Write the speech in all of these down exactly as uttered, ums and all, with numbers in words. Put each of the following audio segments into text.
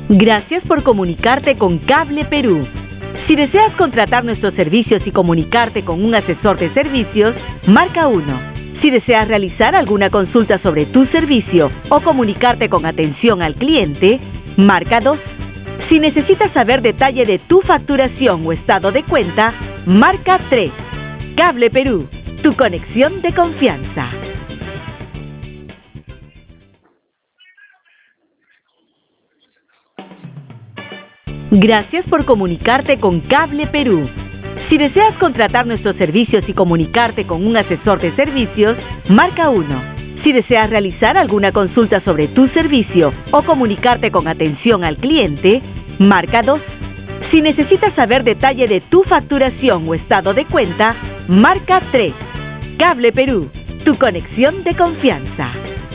Gracias por comunicarte con Cable Perú. Si deseas contratar nuestros servicios y comunicarte con un asesor de servicios, marca uno. Si deseas realizar alguna consulta sobre tu servicio o comunicarte con atención al cliente, marca dos. Si necesitas saber detalle de tu facturación o estado de cuenta, marca tres. Cable Perú, tu conexión de confianza. Gracias por comunicarte con Cable Perú. Si deseas contratar nuestros servicios y comunicarte con un asesor de servicios, marca uno. Si deseas realizar alguna consulta sobre tu servicio o comunicarte con atención al cliente, marca dos. Si necesitas saber detalle de tu facturación o estado de cuenta, marca tres. Cable Perú, tu conexión de confianza.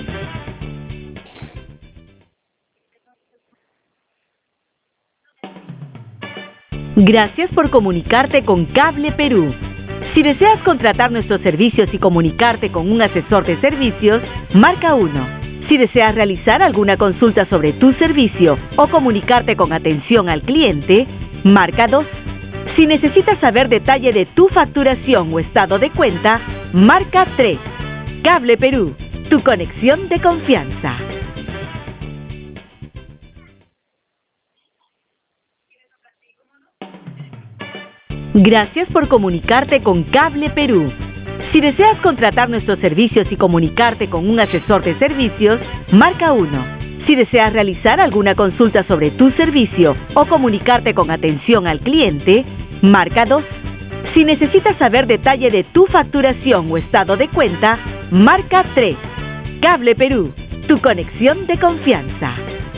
Gracias por comunicarte con Cable Perú. Si deseas contratar nuestros servicios y comunicarte con un asesor de servicios, marca uno. Si deseas realizar alguna consulta sobre tu servicio o comunicarte con atención al cliente, marca dos. Si necesitas saber detalle de tu facturación o estado de cuenta, marca tres. Cable Perú, tu conexión de confianza. Gracias por comunicarte con Cable Perú. Si deseas contratar nuestros servicios y comunicarte con un asesor de servicios, marca uno. Si deseas realizar alguna consulta sobre tu servicio o comunicarte con atención al cliente, marca dos. Si necesitas saber detalle de tu facturación o estado de cuenta, marca tres. Cable Perú, tu conexión de confianza.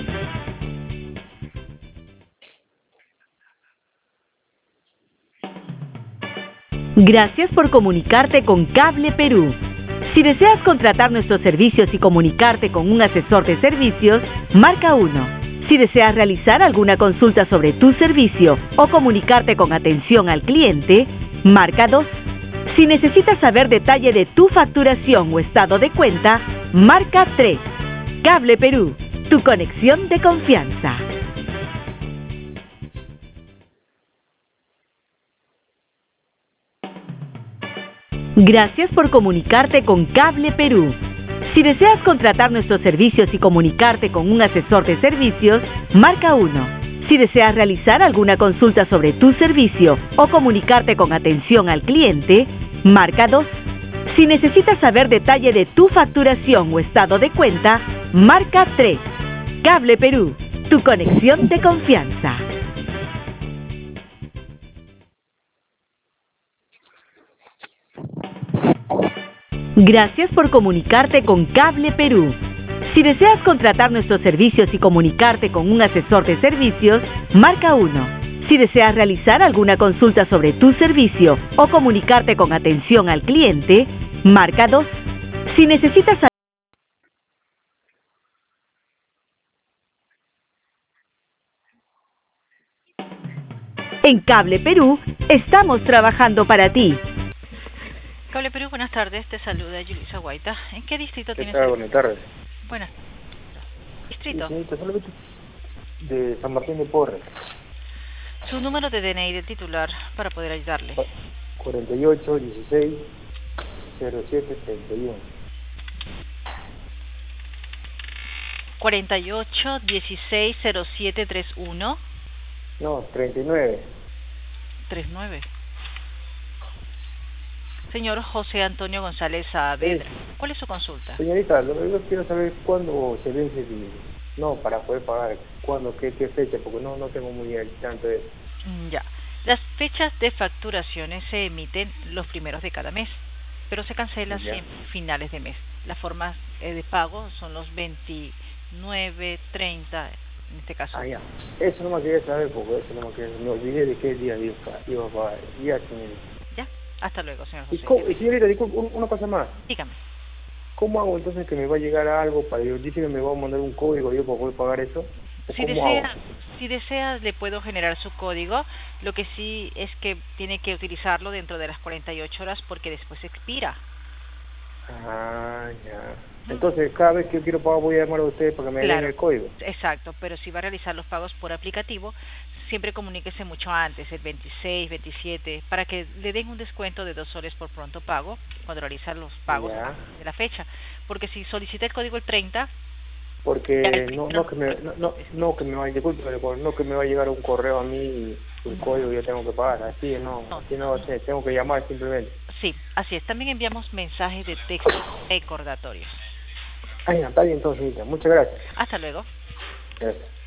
Gracias por comunicarte con Cable Perú. Si deseas contratar nuestros servicios y comunicarte con un asesor de servicios, marca uno. Si deseas realizar alguna consulta sobre tu servicio o comunicarte con atención al cliente, marca dos. Si necesitas saber detalle de tu facturación o estado de cuenta, marca tres. Cable Perú, tu conexión de confianza. Gracias por comunicarte con Cable Perú. Si deseas contratar nuestros servicios y comunicarte con un asesor de servicios, marca uno. Si deseas realizar alguna consulta sobre tu servicio o comunicarte con atención al cliente, marca dos. Si necesitas saber detalle de tu facturación o estado de cuenta, marca tres. Cable Perú, tu conexión de confianza. Gracias por comunicarte con Cable Perú. Si deseas contratar nuestros servicios y comunicarte con un asesor de servicios, marca uno. Si deseas realizar alguna consulta sobre tu servicio o comunicarte con atención al cliente, marca dos. Si necesitas saber en Cable Perú, estamos trabajando para ti. Cable Perú, buenas tardes, te saluda Yulisa Guaita. ¿En qué distrito ¿Qué tienes? tal? Buenas tardes. Buenas. ¿Distrito? Sí, señorita, solamente de San Martín de Porres. Su número de D N I de titular para poder ayudarle. cuarenta y ocho, dieciséis, cero siete, treinta y uno. cuarenta y ocho, dieciséis, cero siete, treinta y uno. No, treinta y nueve. treinta y nueve. Señor José Antonio González Saavedra, ¿cuál es su consulta? Señorita, lo que yo quiero saber es cuándo se vence el... No, para poder pagar, cuándo, qué, qué fecha, porque no no tengo muy al tanto de eso. Ya. Las fechas de facturaciones se emiten los primeros de cada mes, pero se cancelan Ya. siempre finales de mes. Las formas eh, de pago son los veintinueve, treinta, en este caso. Ah, ya. Eso no me quería saber, porque eso no me quería... Me olvidé de qué día iba a iba a pagar. Ya, señorita. Ya. Hasta luego, señor Y, José. cómo- y señorita, disculpe, un- una cosa más. Dígame. ¿Cómo hago entonces que me va a llegar algo para yo? Dice que me va a mandar un código yo para poder pagar eso. ¿O Si cómo desea, hago? si desea, le puedo generar su código. Lo que sí es que tiene que utilizarlo dentro de las cuarenta y ocho horas porque después expira. Ah, ya. Entonces, cada vez que yo quiero pagar voy a llamar a ustedes para que me Claro, den el código. exacto, pero si va a realizar los pagos por aplicativo, siempre comuníquese mucho antes, el veintiséis, veintisiete, para que le den un descuento de dos soles por pronto pago cuando realiza los pagos Ya. de la fecha. Porque si solicita el código el treinta, Porque ya el no, primero no que me, no, no, no que me vaya, disculpe, pero no que me va a llegar un correo a mí un código y yo tengo que pagar. Así no, no, así no va a ser. Tengo que llamar simplemente. sí, así es. También enviamos mensajes de texto recordatorios. Ah, ya, está bien entonces, señorita. Muchas gracias. Hasta luego. Gracias.